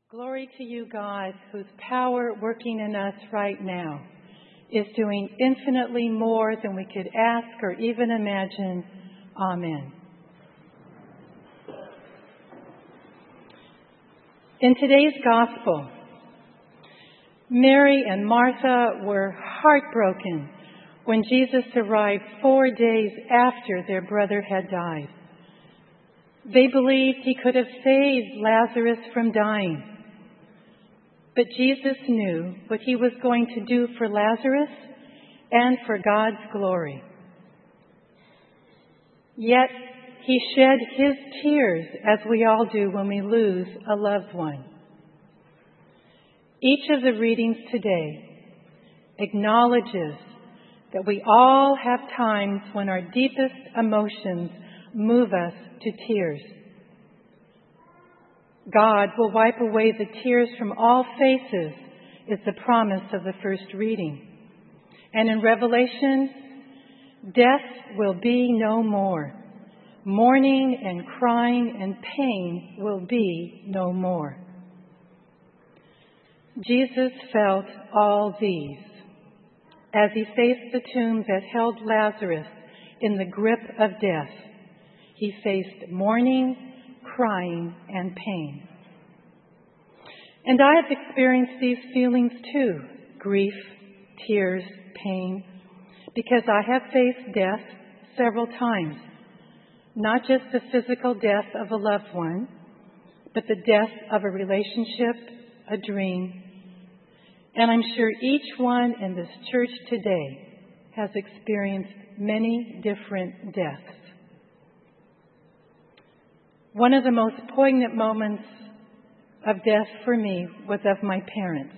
Glory to you, God, whose power working in us right now is doing infinitely more than we could ask or even imagine. Amen. In today's gospel, Mary and Martha were heartbroken when Jesus arrived 4 days after their brother had died. They believed he could have saved Lazarus from dying. But Jesus knew what he was going to do for Lazarus and for God's glory. Yet he shed his tears, as we all do when we lose a loved one. Each of the readings today acknowledges that we all have times when our deepest emotions move us to tears. God will wipe away the tears from all faces is the promise of the first reading. And in Revelation, death will be no more. Mourning and crying and pain will be no more. Jesus felt all these as he faced the tomb that held Lazarus in the grip of death. He faced mourning, crying, and pain. And I have experienced these feelings too, grief, tears, pain, because I have faced death several times. Not just the physical death of a loved one, but the death of a relationship, a dream. And I'm sure each one in this church today has experienced many different deaths. One of the most poignant moments of death for me was of my parents.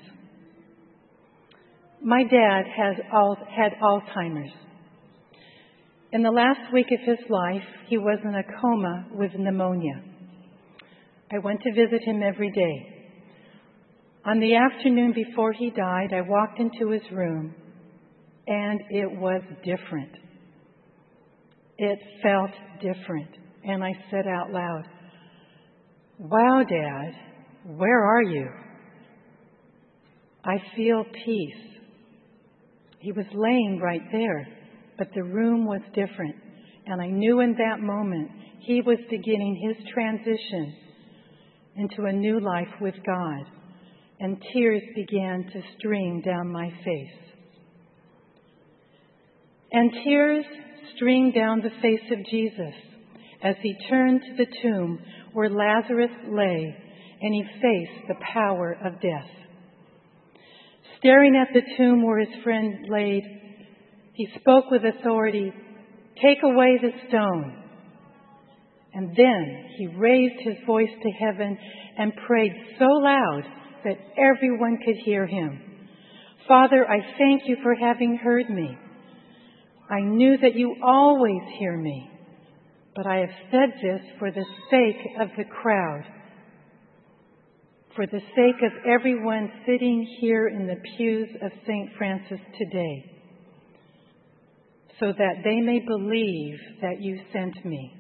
My dad had Alzheimer's. In the last week of his life, he was in a coma with pneumonia. I went to visit him every day. On the afternoon before he died, I walked into his room, and it was different. It felt different. And I said out loud, "Wow, Dad, where are you?" "I feel peace." He was laying right there, but the room was different. And I knew in that moment he was beginning his transition into a new life with God. And tears began to stream down my face. And tears streamed down the face of Jesus as he turned to the tomb where Lazarus lay, and he faced the power of death. Staring at the tomb where his friend laid, he spoke with authority, "Take away the stone." And then he raised his voice to heaven and prayed so loud that everyone could hear him. "Father, I thank you for having heard me. I knew that you always hear me. But I have said this for the sake of the crowd, for the sake of everyone sitting here in the pews of St. Francis today, so that they may believe that you sent me."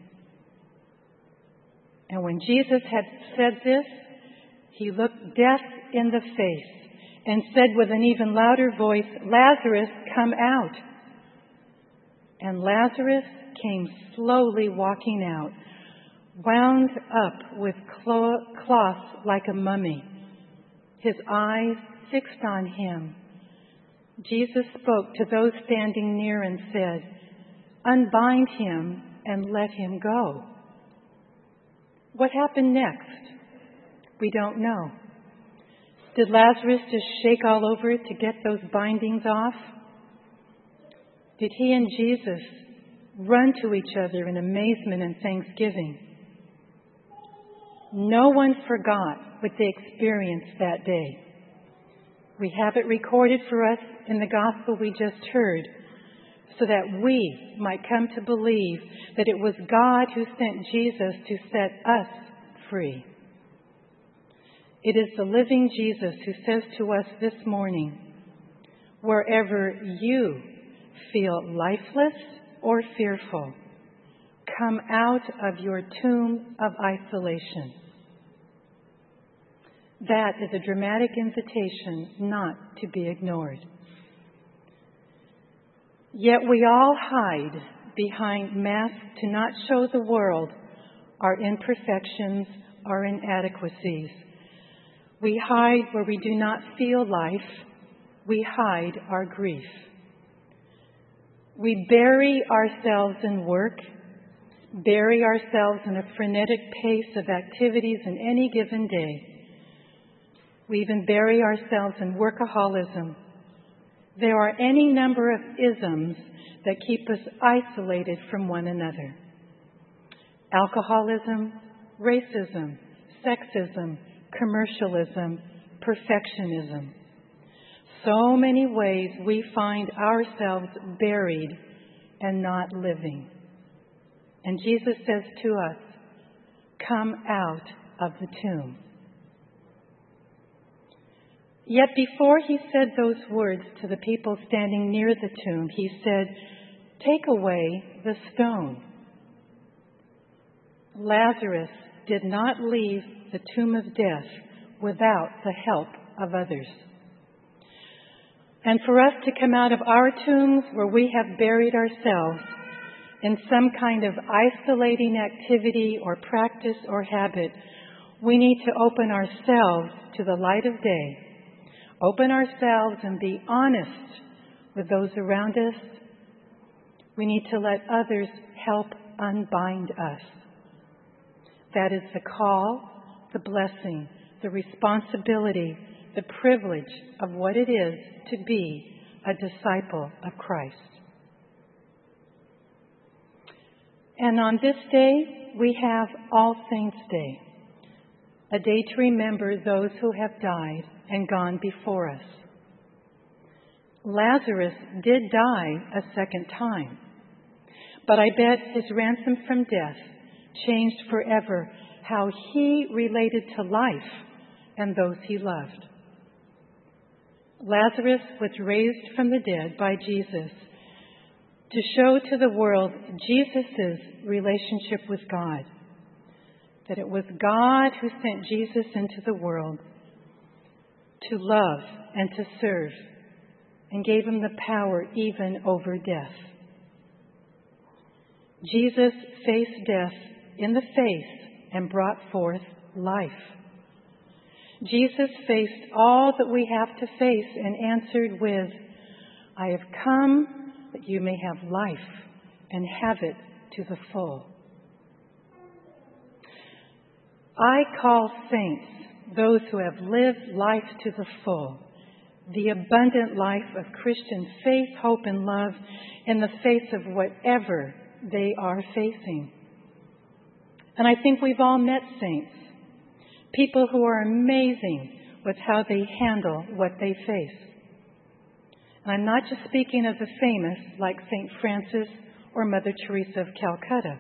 And when Jesus had said this, he looked death in the face and said with an even louder voice, "Lazarus, come out." And Lazarus came slowly walking out, wound up with cloth like a mummy, his eyes fixed on him. Jesus spoke to those standing near and said, "Unbind him and let him go." What happened next? We don't know. Did Lazarus just shake all over to get those bindings off? Did he and Jesus run to each other in amazement and thanksgiving? No one forgot what they experienced that day. We have it recorded for us in the gospel we just heard, so that we might come to believe that it was God who sent Jesus to set us free. It is the living Jesus who says to us this morning, wherever you feel lifeless or fearful, come out of your tomb of isolation. That is a dramatic invitation not to be ignored. Yet we all hide behind masks to not show the world our imperfections, our inadequacies. We hide where we do not feel life. We hide our grief. We bury ourselves in work, bury ourselves in a frenetic pace of activities in any given day. We even bury ourselves in workaholism. There are any number of isms that keep us isolated from one another. Alcoholism, racism, sexism, commercialism, perfectionism. So many ways we find ourselves buried and not living. And Jesus says to us, "Come out of the tomb." Yet before he said those words to the people standing near the tomb, he said, "Take away the stone." Lazarus did not leave the tomb of death without the help of others. And for us to come out of our tombs where we have buried ourselves in some kind of isolating activity or practice or habit, we need to open ourselves to the light of day. Open ourselves and be honest with those around us. We need to let others help unbind us. That is the call, the blessing, the responsibility, the privilege of what it is to be a disciple of Christ. And on this day, we have All Saints' Day, a day to remember those who have died and gone before us. Lazarus did die a second time, but I bet his ransom from death changed forever how he related to life and those he loved. Lazarus was raised from the dead by Jesus to show to the world Jesus' relationship with God, that it was God who sent Jesus into the world to love and to serve, and gave him the power even over death. Jesus faced death in the face and brought forth life. Jesus faced all that we have to face and answered with, "I have come that you may have life and have it to the full." I call saints those who have lived life to the full, the abundant life of Christian faith, hope, and love in the face of whatever they are facing. And I think we've all met saints, people who are amazing with how they handle what they face. And I'm not just speaking of the famous like St. Francis or Mother Teresa of Calcutta.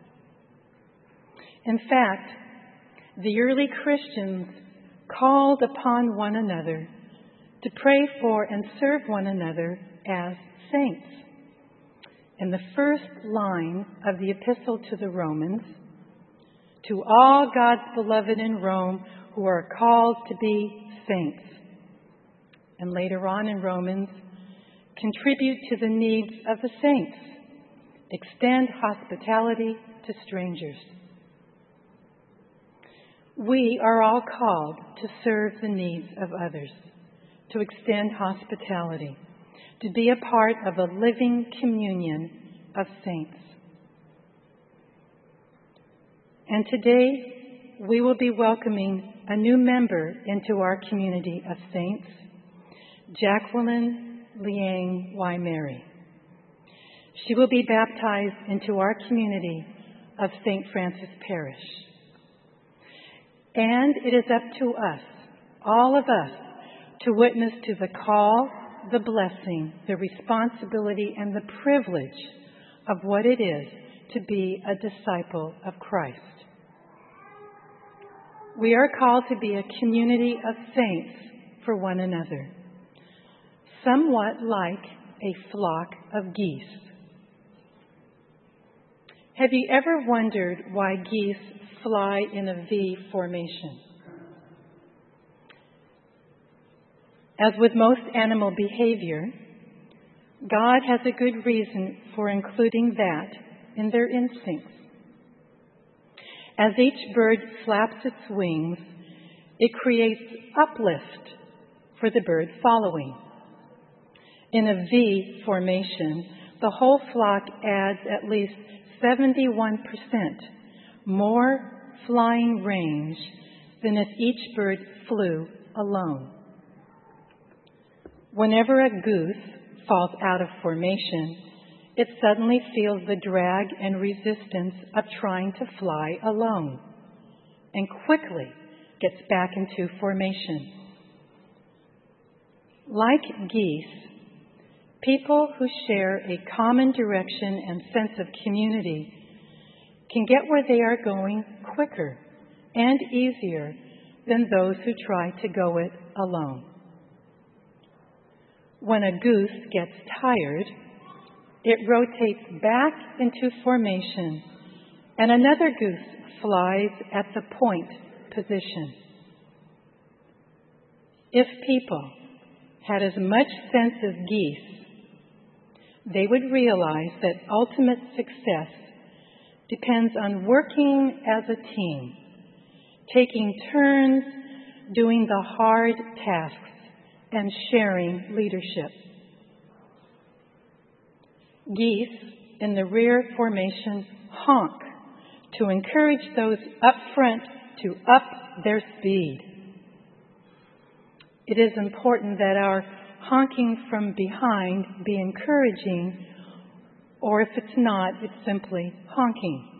In fact, the early Christians called upon one another to pray for and serve one another as saints. In the first line of the Epistle to the Romans, "To all God's beloved in Rome who are called to be saints." And later on in Romans, "Contribute to the needs of the saints. Extend hospitality to strangers." We are all called to serve the needs of others, to extend hospitality, to be a part of a living communion of saints. And today, we will be welcoming a new member into our community of saints, Jacqueline Liang Y. Mary. She will be baptized into our community of St. Francis Parish. And it is up to us, all of us, to witness to the call, the blessing, the responsibility, and the privilege of what it is to be a disciple of Christ. We are called to be a community of saints for one another, somewhat like a flock of geese. Have you ever wondered why geese fly in a V formation? As with most animal behavior, God has a good reason for including that in their instincts. As each bird flaps its wings, it creates uplift for the bird following. In a V formation, the whole flock adds at least 71% more flying range than if each bird flew alone. Whenever a goose falls out of formation, it suddenly feels the drag and resistance of trying to fly alone and quickly gets back into formation. Like geese, people who share a common direction and sense of community can get where they are going quicker and easier than those who try to go it alone. When a goose gets tired, it rotates back into formation and another goose flies at the point position. If people had as much sense as geese, they would realize that ultimate success depends on working as a team, taking turns doing the hard tasks, and sharing leadership. Geese in the rear formation honk to encourage those up front to up their speed. It is important that our honking from behind be encouraging, or if it's not, it's simply honking.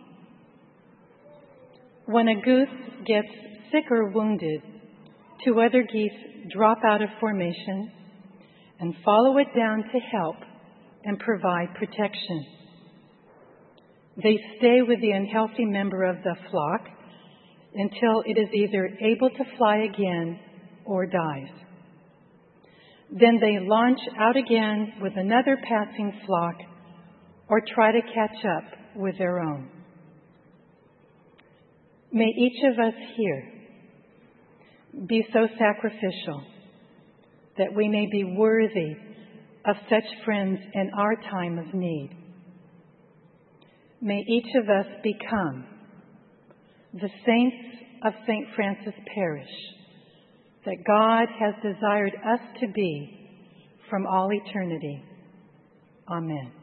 When a goose gets sick or wounded, two other geese drop out of formation and follow it down to help and provide protection. They stay with the unhealthy member of the flock until it is either able to fly again or dies. Then they launch out again with another passing flock or try to catch up with their own. May each of us here be so sacrificial that we may be worthy of such friends in our time of need. May each of us become the saints of St. Francis Parish that God has desired us to be from all eternity. Amen.